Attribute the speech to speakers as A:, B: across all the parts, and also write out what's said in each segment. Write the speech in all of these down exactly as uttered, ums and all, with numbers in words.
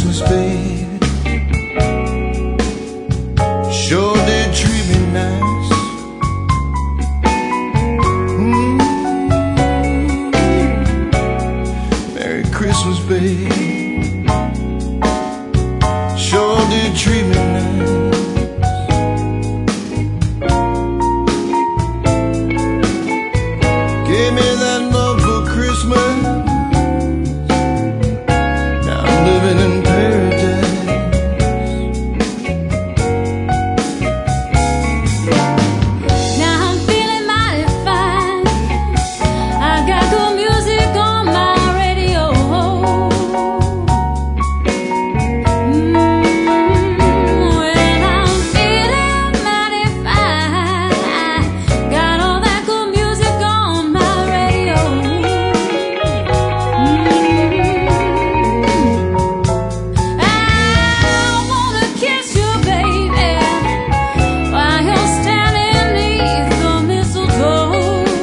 A: Christmas, baby. Sure did treat me nice. Mm. Merry Christmas, baby. Sure did treat me nice. Gave me that love for Christmas. Now I'm living in paradise.
B: Now I'm feeling mighty fine. I got good music on my radio. Mm, well, I'm feeling mighty fine. Got all that good music on my radio. Mm, I wanna kiss you, baby, while you're standing beneath the mistletoe.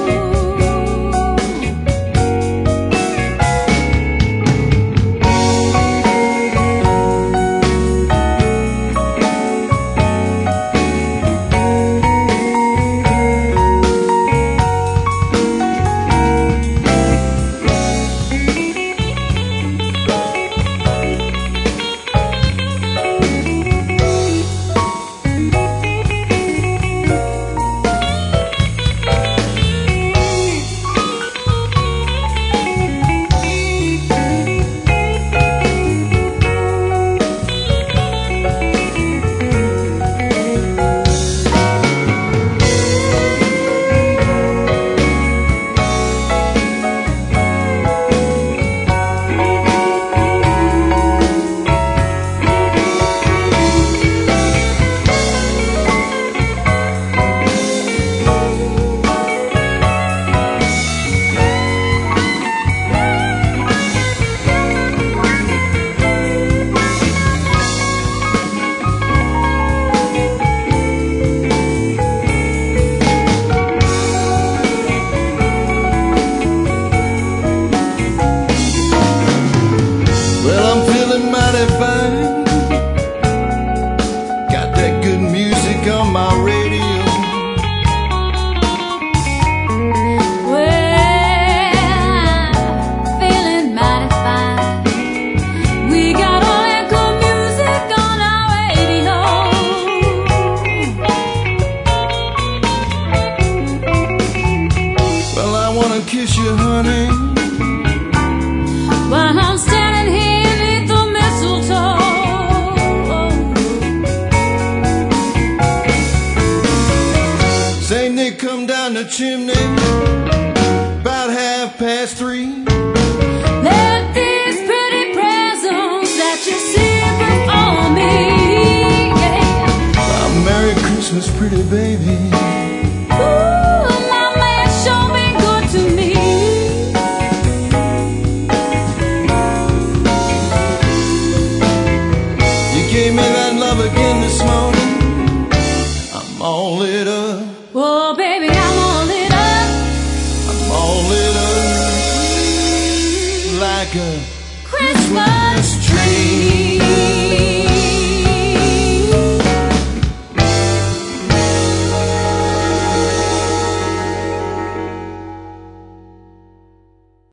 A: Well, I'm feeling mighty fine. Got that good music on my radio.
B: Well, I'm feeling mighty fine. We got all that good music on our radio.
A: Well, I wanna kiss you, honey.
B: While I'm standing here beneath the mistletoe.
A: Saint Nick come down the chimney about half past three.
B: Let these pretty presents that you see before me. Yeah.
A: Well, Merry Christmas, pretty baby.